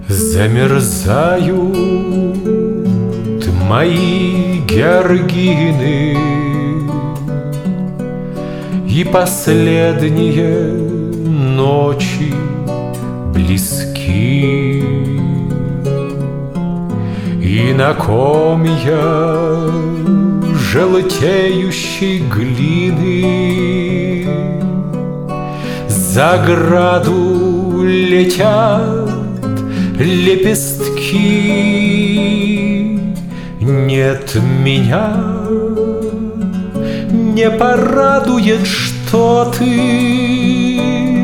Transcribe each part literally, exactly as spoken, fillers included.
Замерзают мои георгины, и последние ночи близки. И на комья желтеющей глины за граду летят лепестки. Нет, меня не порадует, что ты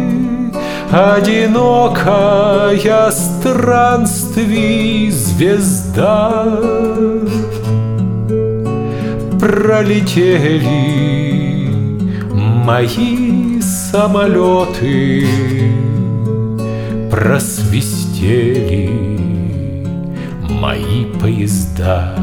одинокая странствий звезда. Пролетели мои самолеты, просвистели мои поезда.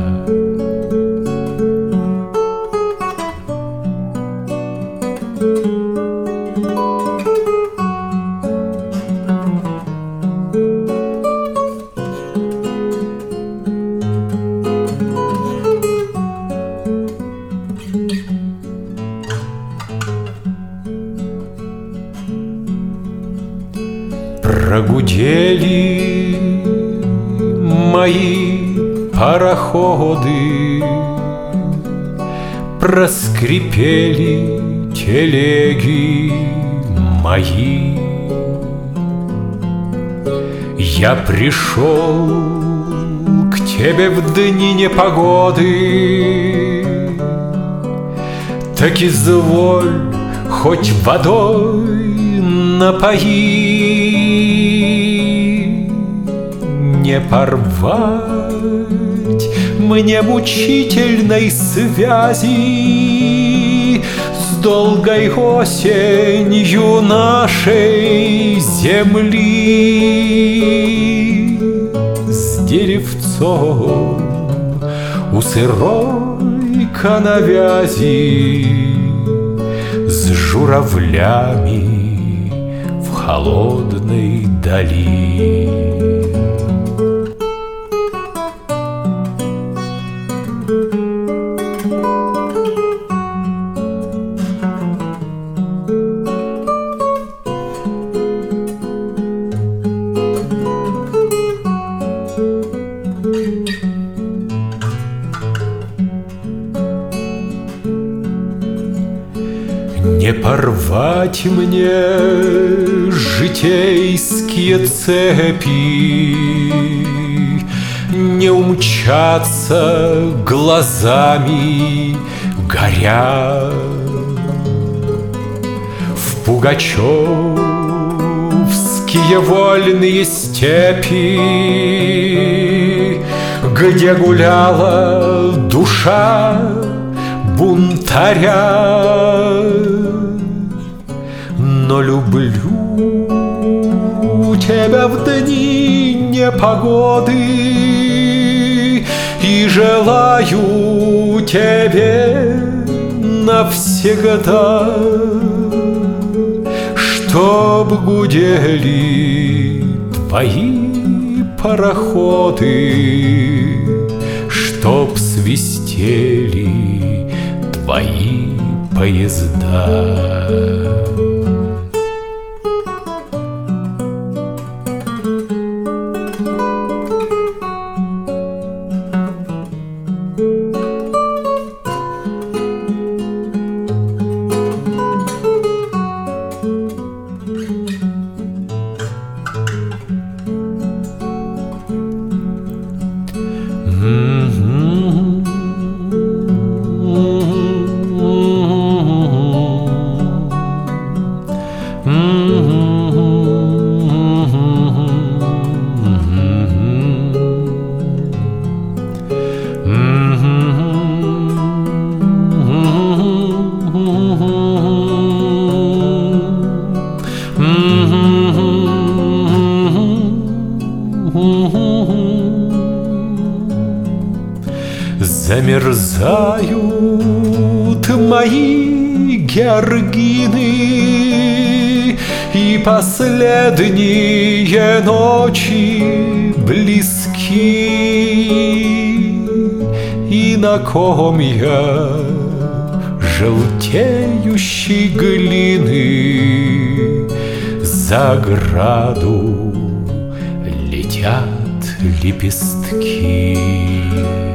Прогудели мои пароходы, проскрипели телеги мои. Я пришел к тебе в дни непогоды, так изволь хоть водой напои. Не порвать мне мучительной связи с долгой осенью нашей земли, с деревцом у сырой коновязи, с журавлями в холодной дали. Не порвать мне житейские цепи, не умчаться глазами горя в пугачевские вольные степи, где гуляла душа бунтаря. Но люблю тебя в дни непогоды и желаю тебе навсегда, чтоб гудели твои пароходы, чтоб свистели твои поезда. Замерзают мои георгины, и последние ночи близки, и на комья желтеющей глины за ограду летят лепестки.